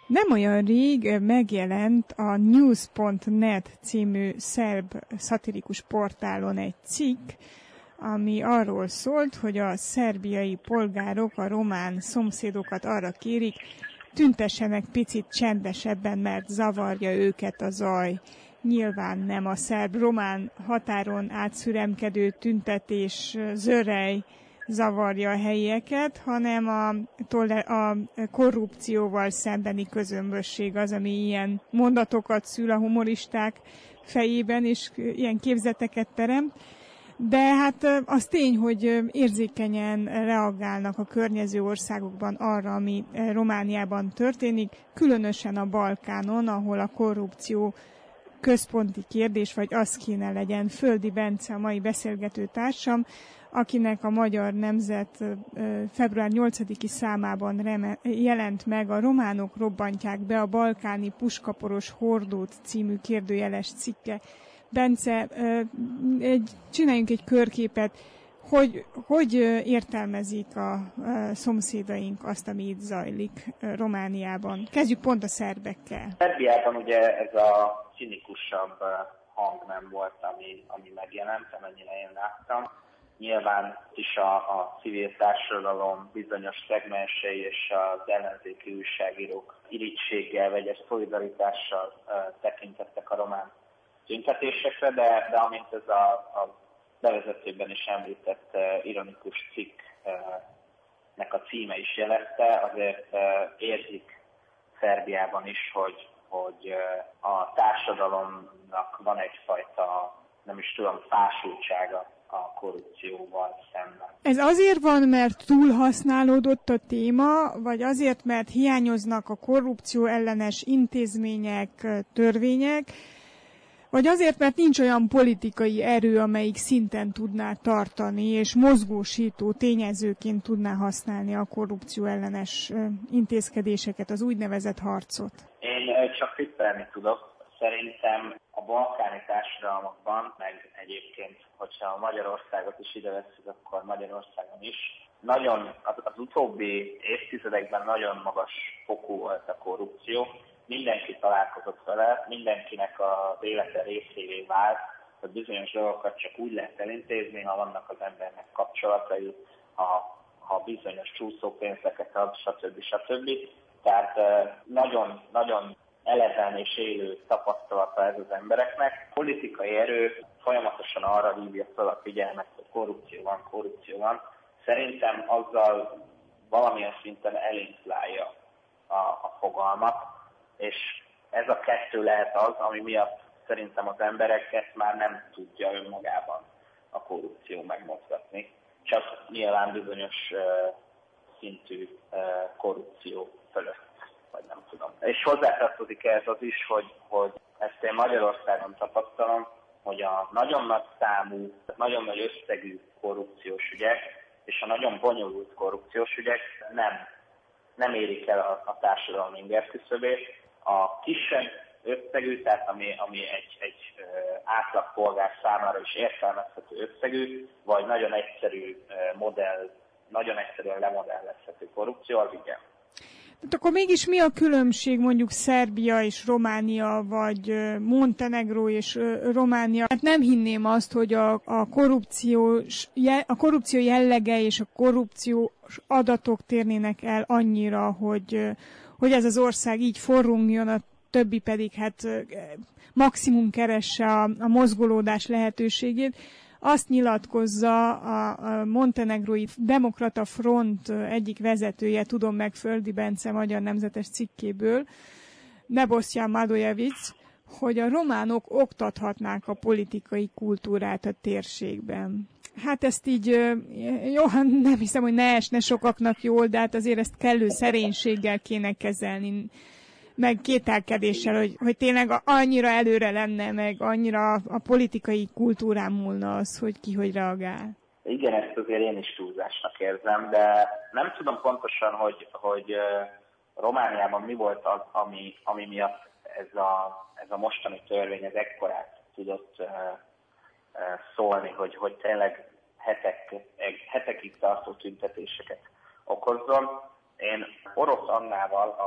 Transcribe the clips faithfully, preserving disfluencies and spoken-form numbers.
Nem olyan rég megjelent a news pont net című szerb szatirikus portálon egy cikk, ami arról szólt, hogy a szerbiai polgárok a román szomszédokat arra kérik, tüntessenek picit csendesebben, mert zavarja őket a zaj. Nyilván nem a szerb-román határon átszüremkedő tüntetés, zörej zavarja a helyieket, hanem a, a korrupcióval szembeni közömbösség az, ami ilyen mondatokat szül a humoristák fejében, és ilyen képzeteket teremt. De hát az tény, hogy érzékenyen reagálnak a környező országokban arra, ami Romániában történik, különösen a Balkánon, ahol a korrupció központi kérdés, vagy az kéne legyen. Földi Bence a mai beszélgető társam, akinek a Magyar Nemzet február nyolcadiki számában jelent meg a Románok robbantják be a balkáni puskaporos hordót című kérdőjeles cikke. Bence, egy, csináljunk egy körképet, hogy, hogy értelmezik a szomszédaink azt, ami itt zajlik Romániában. Kezdjük pont a szerbekkel. Szerbiában ugye ez a cinikusabb hang nem volt, ami, ami megjelent, amennyire én láttam. Nyilván is a, a civil társadalom bizonyos szegmensei és az ellenzéki újságírók irítséggel, vegyes szolidaritással uh, tekintettek a román tüntetésekre, de, de amint ez a, a bevezetőben is említett uh, ironikus cikknek uh, a címe is jelezte, azért uh, érzik Szerbiában is, hogy, hogy uh, a társadalomnak van egyfajta, nem is tudom, fásultsága a korrupcióval szemben. Ez azért van, mert túlhasználódott a téma, vagy azért, mert hiányoznak a korrupció ellenes intézmények, törvények, vagy azért, mert nincs olyan politikai erő, amelyik szinten tudná tartani, és mozgósító tényezőként tudná használni a korrupció ellenes intézkedéseket, az úgynevezett harcot? Én csak tippelni tudok. Szerintem a balkáni társadalmakban, meg egyébként, hogyha Magyarországot is ide vesszük, akkor Magyarországon is, nagyon, az, az utóbbi évtizedekben nagyon magas fokú volt a korrupció. Mindenki találkozott vele, mindenkinek az élete részévé vált, hogy bizonyos dolgokat csak úgy lehet elintézni, ha vannak az embernek kapcsolatai, ha, ha bizonyos csúszópénzeket ad, stb. stb. Tehát nagyon, nagyon eleven és élő tapasztalata ez az embereknek. A politikai erő folyamatosan arra hívja fel a figyelmet, hogy korrupció van, korrupció van. Szerintem azzal valamilyen szinten elinflálja a, a fogalmat, és ez a kettő lehet az, ami miatt szerintem az embereket már nem tudja önmagában a korrupció megmozgatni. Csak nyilván bizonyos uh, szintű uh, korrupció fölött, vagy nem tudom. És hozzátartozik ehhez az is, hogy, hogy ezt én Magyarországon tapasztalom, hogy a nagyon nagy számú, nagyon nagy összegű korrupciós ügyek, és a nagyon bonyolult korrupciós ügyek nem, nem érik el a, a társadalom inger küszöbét. A kisebb összegű, tehát ami, ami egy, egy ö, átlagpolgár számára is értelmezhető összegű, vagy nagyon egyszerű ö, modell, nagyon egyszerűen lemodellezhető korrupció, az igen. Tehát akkor mégis mi a különbség mondjuk Szerbia és Románia, vagy Montenegró és Románia? Hát nem hinném azt, hogy a, a, korrupciós, a korrupció jellege és a korrupciós adatok térnének el annyira, hogy, hogy ez az ország így forrongjon, a többi pedig hát maximum keresse a, a mozgolódás lehetőségét. Azt nyilatkozza a Montenegrói Demokrata Front egyik vezetője, tudom meg Földi Bence Magyar Nemzetes cikkéből, Nebosjan Madojevic, hogy a románok oktathatnák a politikai kultúrát a térségben. Hát ezt így, jó, nem hiszem, hogy ne esne sokaknak jól, de hát azért ezt kellő szerénységgel kéne kezelni, meg kételkedéssel, hogy, hogy tényleg annyira előre lenne, meg annyira a politikai kultúrán múlna az, hogy ki hogy reagál. Igen, ezt azért én is túlzásnak érzem, de nem tudom pontosan, hogy, hogy Romániában mi volt az, ami, ami miatt ez a, ez a mostani törvény ez ekkorát tudott uh, uh, szólni, hogy, hogy tényleg hetek, hetekig tartó tüntetéseket okozzon. Én Orosz Annával, a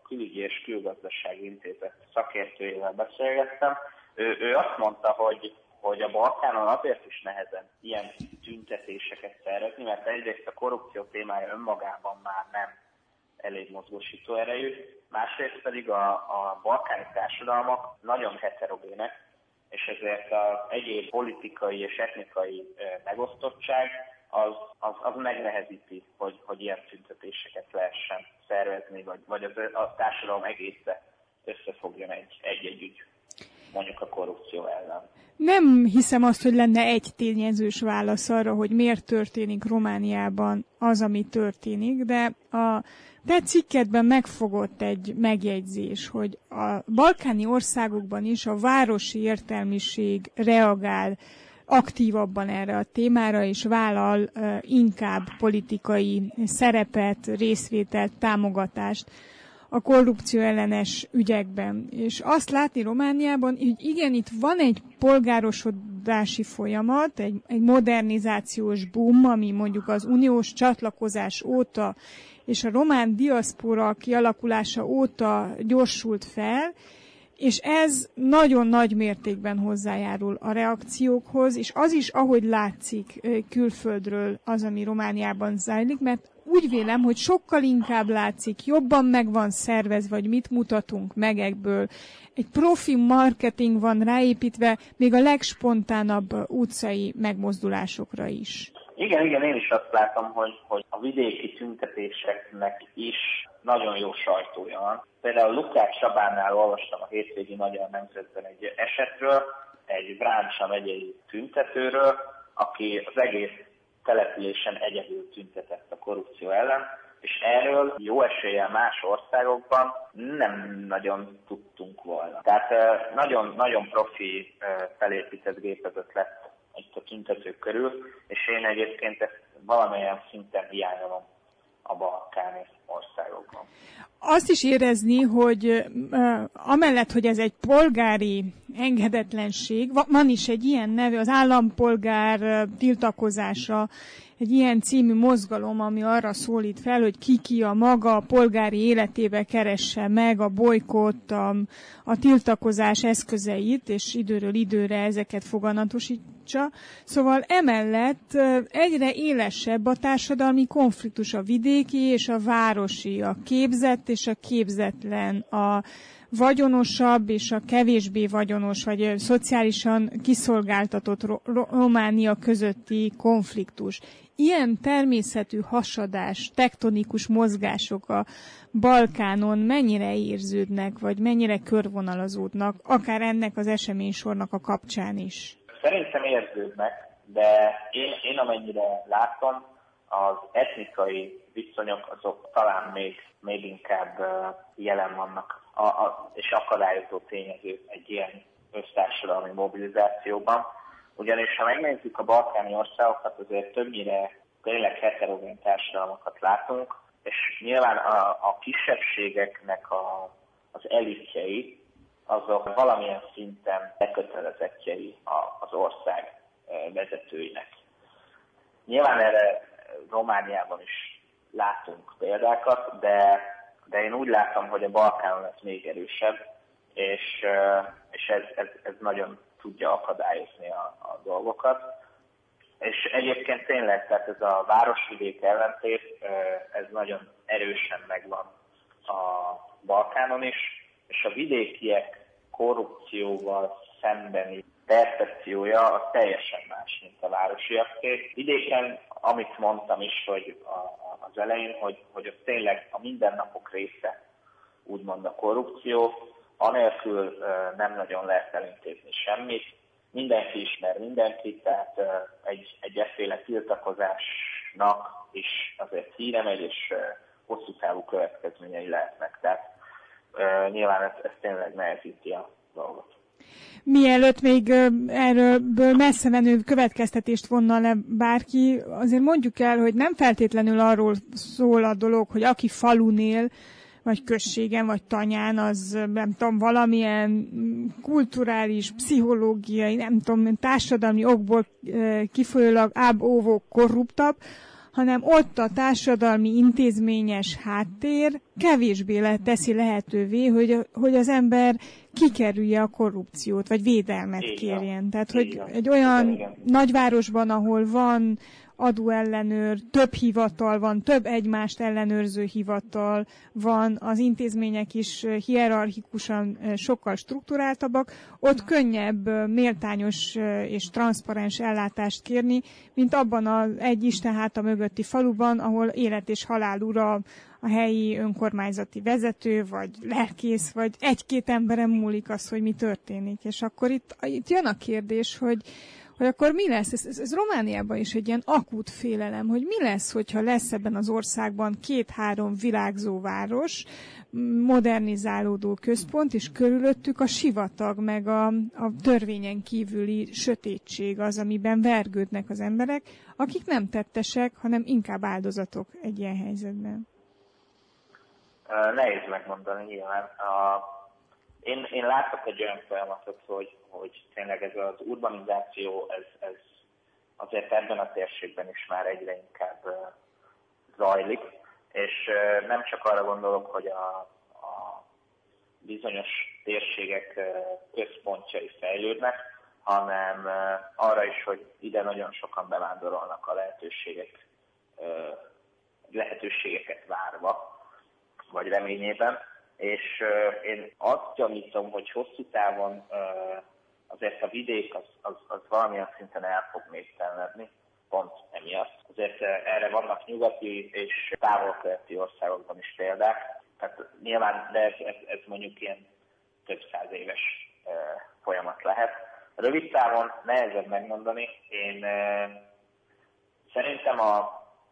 Külügyi és Külgazdasági Intézet szakértőjével beszélgettem. Ő, ő azt mondta, hogy, hogy a Balkánon azért is nehezen ilyen tüntetéseket szervezni, mert egyrészt a korrupció témája önmagában már nem elég mozgósító erejű, másrészt pedig a, a balkáni társadalmak nagyon heterogének, és ezért az egyéb politikai és etnikai megosztottság az, az, az megnehezíti, hogy, hogy ilyen tüntetéseket lehessen szervezni, vagy, vagy az, a társadalom egésze összefogjon egy, egy-egy ügy, mondjuk a korrupció ellen. Nem hiszem azt, hogy lenne egy tényezős válasz arra, hogy miért történik Romániában az, ami történik, de a te cikkedben megfogott egy megjegyzés, hogy a balkáni országokban is a városi értelmiség reagál aktívabban erre a témára, és vállal uh, inkább politikai szerepet, részvételt, támogatást a korrupció ellenes ügyekben. És azt látni Romániában, hogy igen, itt van egy polgárosodási folyamat, egy, egy modernizációs boom, ami mondjuk az uniós csatlakozás óta és a román diaszpora kialakulása óta gyorsult fel, és ez nagyon nagy mértékben hozzájárul a reakciókhoz, és az is, ahogy látszik külföldről az, ami Romániában zajlik, mert úgy vélem, hogy sokkal inkább látszik, jobban meg van szervezve, vagy mit mutatunk meg ebből. Egy profi marketing van ráépítve, még a legspontánabb utcai megmozdulásokra is. Igen, igen, én is azt látom, hogy, hogy a vidéki tüntetéseknek is nagyon jó sajtója van. Például Lukács Csabánál olvastam a hétvégi Magyar Nemzetben egy esetről, egy Bráncsa megyei tüntetőről, aki az egész településen egyedül tüntetett a korrupció ellen, és erről jó eséllyel más országokban nem nagyon tudtunk volna. Tehát nagyon, nagyon profi felépített gépezet lett itt a tüntetők körül, és én egyébként ezt valamilyen szinten hiányolom a balkáni országokban. Azt is érezni, hogy uh, amellett, hogy ez egy polgári engedetlenség, van is egy ilyen neve, az állampolgár uh, tiltakozása, egy ilyen című mozgalom, ami arra szólít fel, hogy ki-ki a maga polgári életébe keresse meg a bolykott, a, a tiltakozás eszközeit, és időről időre ezeket foganatosítsa. Szóval emellett egyre élesebb a társadalmi konfliktus, a vidéki és a városi, a képzett és a képzetlen, a vagyonosabb és a kevésbé vagyonos, vagy szociálisan kiszolgáltatott Románia közötti konfliktus. Ilyen természetű hasadás, tektonikus mozgások a Balkánon mennyire érződnek, vagy mennyire körvonalazódnak, akár ennek az eseménysornak a kapcsán is? Szerintem érződnek, de én, én amennyire látom, az etnikai viszonyok azok talán még, még inkább jelen vannak, a, a, és akadályozó tényező egy ilyen össztársadalmi mobilizációban. Ugyanis ha megnézzük a balkáni országokat, azért többnyire tényleg heterogén társadalmakat látunk, és nyilván a, a kisebbségeknek a, az elitjei, azok valamilyen szinten bekötelezettjei az ország vezetőinek. Nyilván erre Romániában is látunk példákat, de, de én úgy látom, hogy a Balkánon ez még erősebb, és, és ez, ez, ez nagyon tudja akadályozni a, a dolgokat. És egyébként tényleg, tehát ez a városvidék ellentét, ez nagyon erősen megvan a Balkánon is, és a vidékiek korrupcióval szembeni percepciója az teljesen más, mint a városiaké. Vidéken, amit mondtam is, hogy a, az elején, hogy, hogy az tényleg a mindennapok része, úgymond a korrupció, anélkül nem nagyon lehet elintézni semmit. Mindenki ismer mindenkit, tehát egy, egy efféle tiltakozásnak is azért híre megy, és hosszú távú következményei lehetnek. Tehát nyilván ez, ez tényleg nehezíti a dolgot. Mielőtt még erről messze menő következtetést vonna le bárki, azért mondjuk el, hogy nem feltétlenül arról szól a dolog, hogy aki falun él, vagy községen, vagy tanyán, az nem tudom, valamilyen kulturális, pszichológiai, nem tudom, társadalmi okból kifolyólag ább óvó korruptabb, hanem ott a társadalmi intézményes háttér kevésbé le, teszi lehetővé, hogy, hogy az ember kikerülje a korrupciót, vagy védelmet Igen. kérjen. Tehát, hogy Igen. egy olyan Igen, igen. nagyvárosban, ahol van adóellenőr, több hivatal van, több egymást ellenőrző hivatal van, az intézmények is hierarchikusan sokkal strukturáltabbak, ott könnyebb méltányos és transzparens ellátást kérni, mint abban az egy istenháta mögötti faluban, ahol élet és halál ura a helyi önkormányzati vezető, vagy lelkész, vagy egy-két emberen múlik az, hogy mi történik. És akkor itt, itt jön a kérdés, hogy hogy akkor mi lesz? Ez, ez, ez Romániában is egy ilyen akut félelem, hogy mi lesz, hogyha lesz ebben az országban két-három virágzó város, modernizálódó központ, és körülöttük a sivatag, meg a, a törvényen kívüli sötétség az, amiben vergődnek az emberek, akik nem tettesek, hanem inkább áldozatok egy ilyen helyzetben. Nehéz megmondani, nyilván. A, én, én látok egy olyan folyamatot, hogy, hogy tényleg ez az urbanizáció, ez, ez azért ebben a térségben is már egyre inkább zajlik, és nem csak arra gondolok, hogy a, a bizonyos térségek központjai fejlődnek, hanem arra is, hogy ide nagyon sokan bevándorolnak a lehetőségek, lehetőségeket várva, vagy reményében, és uh, én azt gyanítom, hogy hosszú távon uh, azért a vidék az, az, az valamilyen szinten el fog néptelenedni, pont emiatt. Azért uh, erre vannak nyugati és távol-keleti országokban is példák, tehát nyilván, de ez, ez, ez mondjuk ilyen több száz éves uh, folyamat lehet. Rövid távon nehezebb megmondani. Én uh, szerintem a,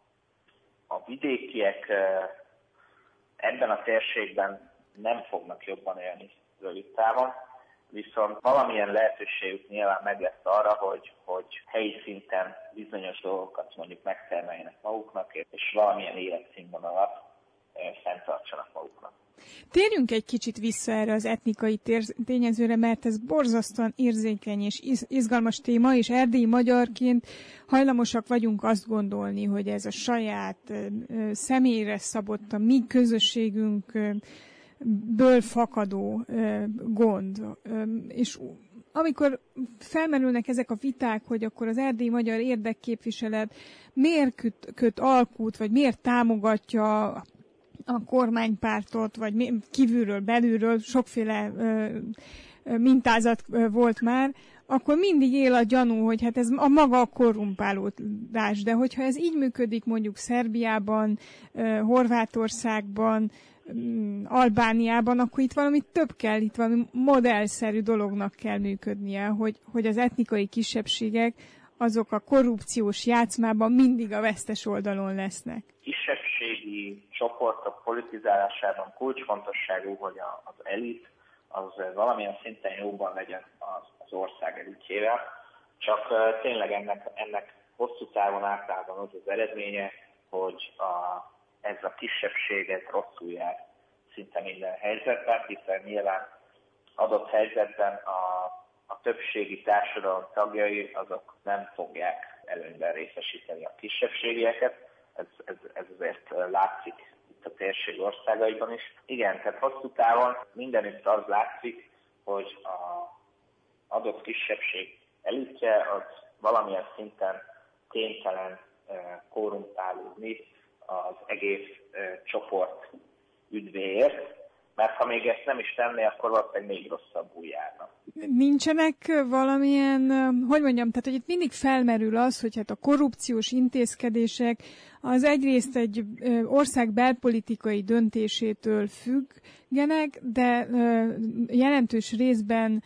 a vidékiek uh, ebben a térségben nem fognak jobban élni rövid távon, viszont valamilyen lehetőségük nyilván meg lesz arra, hogy, hogy helyi szinten bizonyos dolgokat mondjuk megtermeljenek maguknak, és valamilyen életszínvonalat fenntartsanak maguknak. Térjünk egy kicsit vissza erre az etnikai tényezőre, mert ez borzasztóan érzékeny és izgalmas téma, és erdélyi magyarként hajlamosak vagyunk azt gondolni, hogy ez a saját személyre szabott, a mi közösségünkből fakadó gond. És amikor felmerülnek ezek a viták, hogy akkor az erdélyi magyar érdekképviselet miért köt, köt alkut, vagy miért támogatja a kormánypártot, vagy kívülről, belülről, sokféle ö, ö, mintázat ö, volt már, akkor mindig él a gyanú, hogy hát ez a maga a korrumpálódás. De hogyha ez így működik mondjuk Szerbiában, ö, Horvátországban, ö, Albániában, akkor itt valami több kell, itt valami modellszerű dolognak kell működnie, hogy, hogy az etnikai kisebbségek azok a korrupciós játszmában mindig a vesztes oldalon lesznek. Kisebbségi csoportok politizálásában kulcsfontosságú, hogy az elit az valamilyen szinten jóban legyen az, az ország elitjével, csak tényleg ennek, ennek hosszú távon általában az az eredménye, hogy a, ez a kisebbség ez rosszul jár szinte minden helyzetben, hiszen nyilván adott helyzetben a a többségi társadalom tagjai azok nem fogják előnyben részesíteni a kisebbségieket. Ez, ez, ez azért látszik itt a térség országaiban is. Igen, tehát hosszú távon mindenütt az látszik, hogy az adott kisebbség elitje az valamilyen szinten kénytelen korrumpálódni az egész csoport üdvéért, mert ha még ezt nem is tenné, akkor valószínűleg még rosszabbul járna. Nincsenek valamilyen, hogy mondjam, tehát hogy itt mindig felmerül az, hogy hát a korrupciós intézkedések az egyrészt egy ország belpolitikai döntésétől függenek, de jelentős részben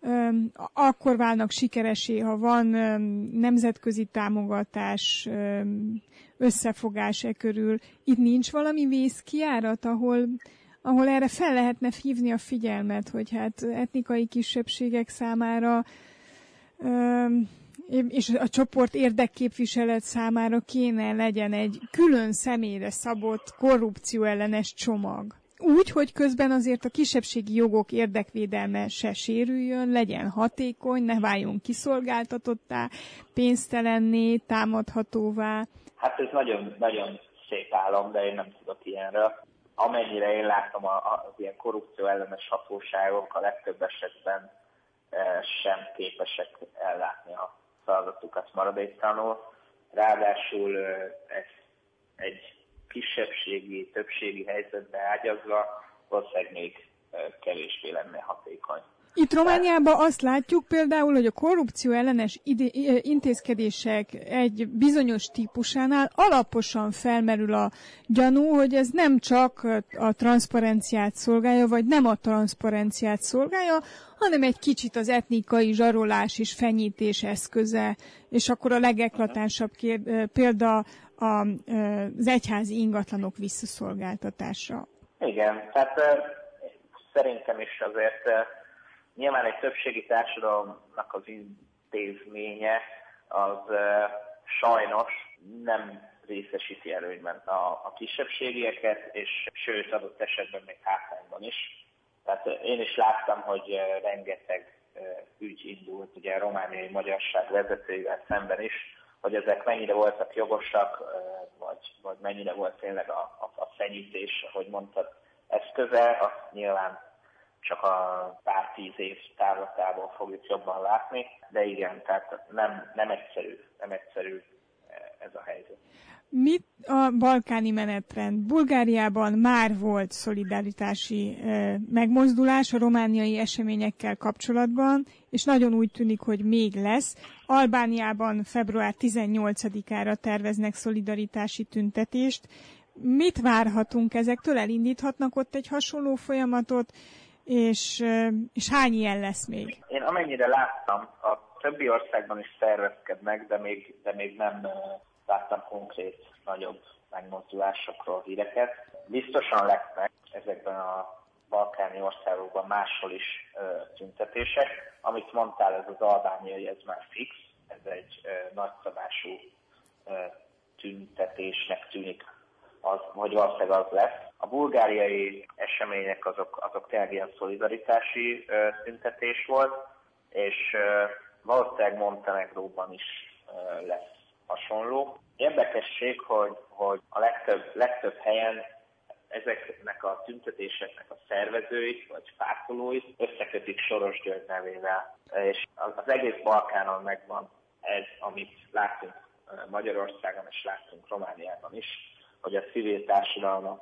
akkor válnak sikeresé, ha van nemzetközi támogatás, összefogás e körül. Itt nincs valami vészkijárat, ahol ahol erre fel lehetne hívni a figyelmet, hogy hát etnikai kisebbségek számára és a csoport érdekképviselet számára kéne legyen egy külön személyre szabott korrupcióellenes csomag. Úgy, hogy közben azért a kisebbségi jogok érdekvédelme se sérüljön, legyen hatékony, ne váljon kiszolgáltatottá, pénztelenné, támadhatóvá. Hát ez nagyon, nagyon szép álom, de én nem tudok ilyenről. Amennyire én látom, az ilyen korrupció ellenes hatóságok a legtöbb esetben sem képesek ellátni a feladatukat maradéktalanul. Ráadásul ez egy kisebbségi, többségi helyzetbe ágyazva valószínűleg még kevésbé lenne hatékony. Itt Romániában azt látjuk például, hogy a korrupció ellenes ide- intézkedések egy bizonyos típusánál alaposan felmerül a gyanú, hogy ez nem csak a transzparenciát szolgálja, vagy nem a transzparenciát szolgálja, hanem egy kicsit az etnikai zsarolás és fenyítés eszköze. És akkor a legeklatánsabb példa az egyházi ingatlanok visszaszolgáltatása. Igen, tehát szerintem is azért nyilván egy többségi társadalomnak az intézménye az uh, sajnos nem részesíti előnyben a, a kisebbségieket, és sőt adott esetben még hátrányban is. Tehát uh, én is láttam, hogy uh, rengeteg uh, ügy indult ugye a romániai magyarság vezetőivel szemben is, hogy ezek mennyire voltak jogosak, uh, vagy, vagy mennyire volt tényleg a, a, a fenyítés, ahogy mondtad, eszköze, azt nyilván csak a pár tíz év távlatából fogjuk jobban látni, de igen, tehát nem, nem egyszerű, nem egyszerű ez a helyzet. Mit a balkáni menetrend? Bulgáriában már volt szolidaritási eh, megmozdulás a romániai eseményekkel kapcsolatban, és nagyon úgy tűnik, hogy még lesz. Albániában február tizennyolcadikára terveznek szolidaritási tüntetést. Mit várhatunk ezektől? Elindíthatnak ott egy hasonló folyamatot? És, és hány ilyen lesz még? Én amennyire láttam, a többi országban is szervezkednek, de még, de még nem láttam konkrét nagyobb megmozdulásokról híreket. Biztosan lesznek ezekben a balkáni országokban máshol is ö, tüntetések. Amit mondtál, ez az albániai, ez már fix, ez egy ö, nagyszabású ö, tüntetésnek tűnik, az, hogy valószínűleg az lesz. A bulgáriai események azok, azok tényleg ilyen szolidaritási ö, tüntetés volt, és ö, valószínűleg Montenegróban is ö, lesz hasonló. Érdekesség, hogy, hogy a legtöbb, legtöbb helyen ezeknek a tüntetéseknek a szervezői vagy pártolói összekötik Soros György nevével. És az egész Balkánon megvan ez, amit láttunk Magyarországon és láttunk Romániában is, hogy a civil társadalmat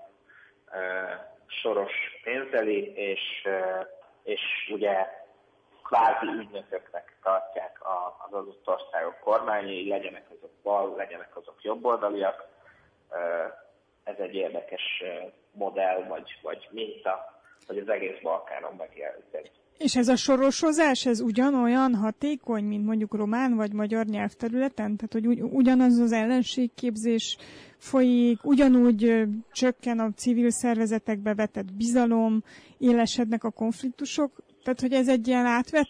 uh, Soros pénzeli, és, uh, és ugye kvázi ügynököknek tartják a, az adott országok kormányai, legyenek azok bal, legyenek azok jobboldaliak. Uh, ez egy érdekes uh, modell, vagy, vagy minta, hogy az egész Balkánon megjelenik. És ez a sorosozás, ez ugyanolyan hatékony, mint mondjuk román vagy magyar nyelvterületen? Tehát, hogy ugy, ugyanaz az ellenségképzés folyik, ugyanúgy ö, csökken a civil szervezetekbe vetett bizalom, élesednek a konfliktusok? Tehát, hogy ez egy ilyen átvett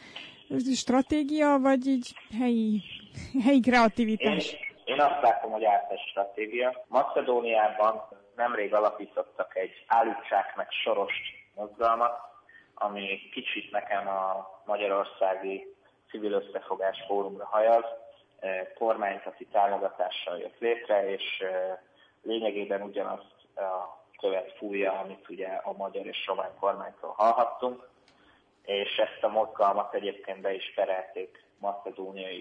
stratégia, vagy így helyi, helyi kreativitás? Én, én azt látom, hogy átvett stratégia. Macedóniában nemrég alapítottak egy állítsák meg Sorost mozgalmat, ami kicsit nekem a magyarországi civil összefogás fórumra hajaz, kormányzati támogatással jött létre, és lényegében ugyanazt a követ fújja, amit ugye a magyar és román kormánytól hallhattunk, és ezt a mozgalmat egyébként be is perelték macedóniai,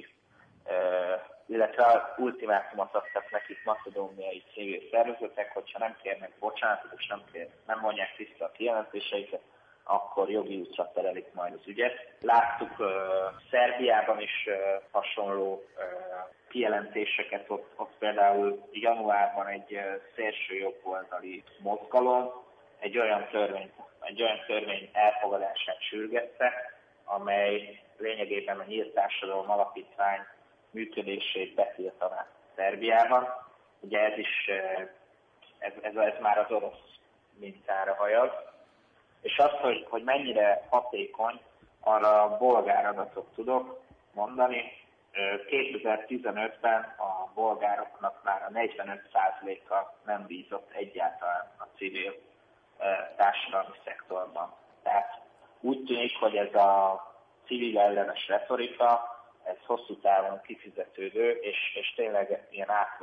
illetve ultimátumot adtak nekik macedóniai civil szervezetek, hogyha nem kérnek bocsánatot, és nem, kér, nem mondják vissza a kijelentéseiket, akkor jogi útra terelik majd az ügyet. Láttuk uh, Szerbiában is uh, hasonló uh, kijelentéseket, ott, ott például januárban egy uh, szélső jobboldali mozgalom egy olyan törvény, egy olyan törvény elfogadását sürgette, amely lényegében a Nyílt Társadalom Alapítvány működését betiltaná Szerbiában. Ugye ez is, uh, ez, ez, ez már az orosz mintára hajaz. És azt, hogy, hogy mennyire hatékony, arra bolgár adatot tudok mondani. kétezer-tizenötben a bolgároknak már a negyvenöt százaléka nem bízott egyáltalán a civil társadalmi szektorban. Tehát úgy tűnik, hogy ez a civil ellenes retorika, ez hosszú távon kifizetődő, és, és tényleg ilyen átvett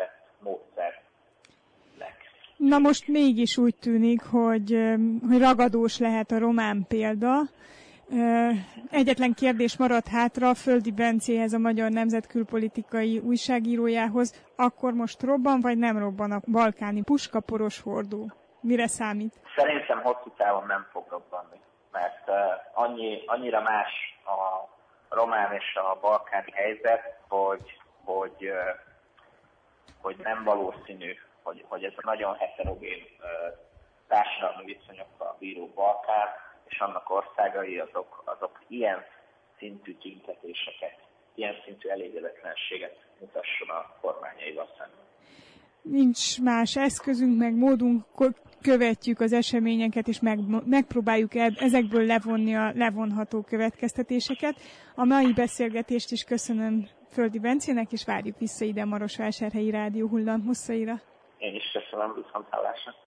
módszer lesz. Na most mégis úgy tűnik, hogy, hogy ragadós lehet a román példa. Egyetlen kérdés maradt hátra Földi Bencéhez, a Magyar Nemzet külpolitikai újságírójához. Akkor most robban, vagy nem robban a balkáni puskaporos hordó? Mire számít? Szerintem hosszú távon nem fog robbanni, mert annyi, annyira más a román és a balkáni helyzet, hogy, hogy, hogy nem valószínű, hogy, hogy ez a nagyon heterogén társadalmi viszonyokkal bíró Balkán és annak országai azok, azok ilyen szintű tüntetéseket, ilyen szintű elégedetlenséget mutasson a kormányaival szemben. Nincs más eszközünk, meg módunk, követjük az eseményeket, és meg, megpróbáljuk ezekből levonni a levonható következtetéseket. A mai beszélgetést is köszönöm Földi Bencének, és várjuk vissza ide a Marosvásárhelyi Rádió hullámhosszaira. Én is köszönöm, viszonthallásra.